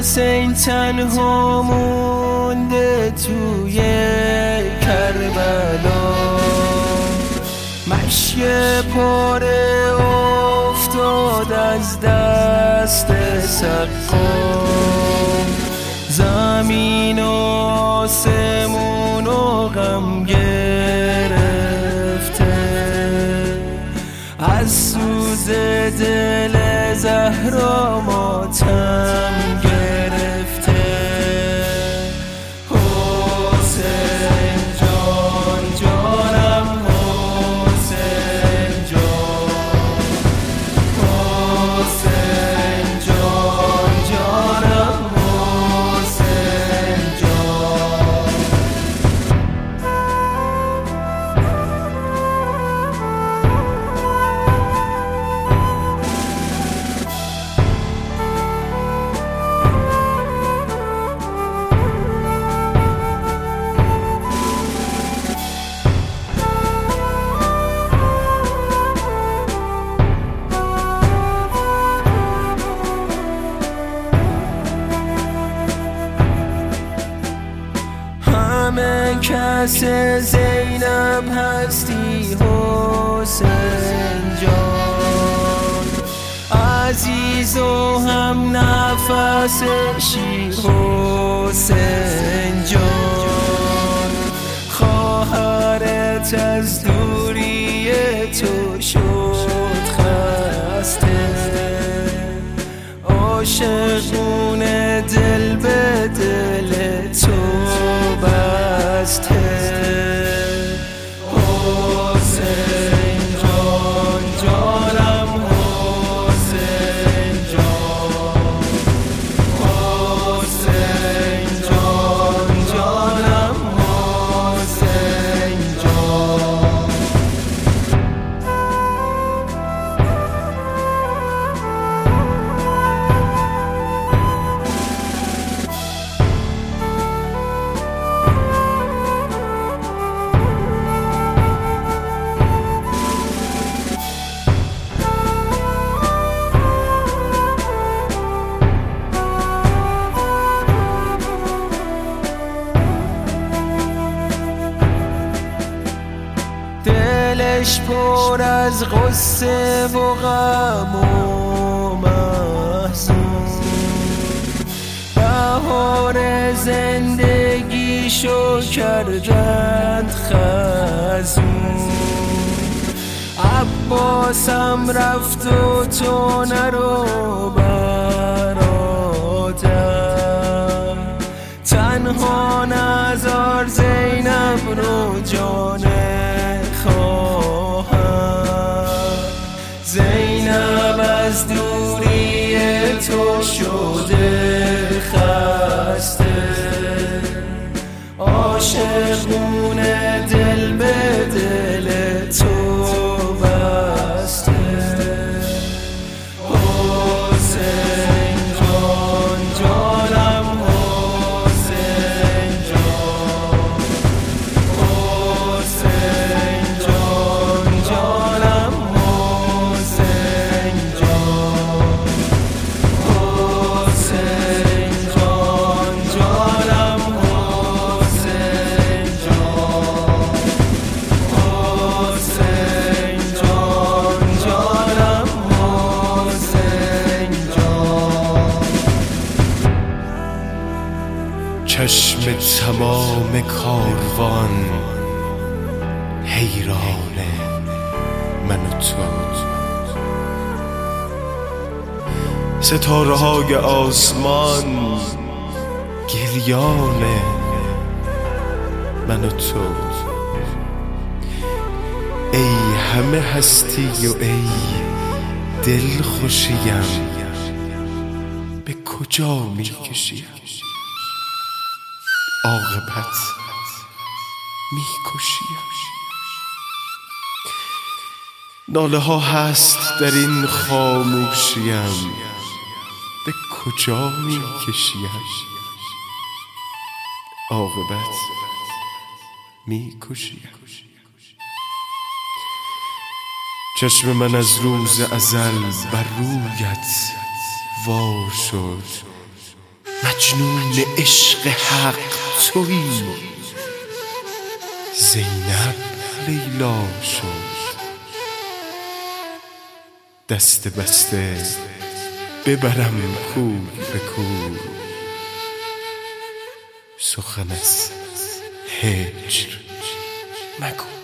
حسین تنها مونده توی کربلا، مشی پاره افتاد از دست سقام، زمین و آسمون و غم گرفته، از سوز دل زهرا ماتم گرفته. حسین جان جانم، حسین جان، حسین جان جانم، حسین جان. همه کس زینب هستی حسین جان، عزیز و هم نفسشی حسین جان، خواهرت از دوری تو شد خسته، عاشقون دل به دل تو بسته. حسین جان جانم، حسین جان، حسین جان جانم، حسین جان. دلش پر از غصه و غم و محزون، بهار زندگیشو کردند خزون، عباسم رفت و تو نرو برادر، تنها نذار زینب رو جان خواهر، زینب از دوری تو شده خسته، عاشقون دل به دل تو بسته. حسین جان جانم، حسین جان، حسین جان جانم، حسین جان، حسین جان جانم، حسین جان، حسین جان جانم، حسین جان. چشم تمام کاروان حیران من و تو، ستاره های آسمان گریان من و تو، ای همه هستی و ای دل خوشیم، به کجا می کشی؟ عاقبت می کشی. ناله ها هست در این خاموشیم، به کجا می کشیم؟ عاقبت می کشیم. چشم من از روز ازل بر رویت وا شد، مجنون عشق حق تویی. زینب لیلا شد، دست بسته ببرم کور به کور. سخن از هجر مگو.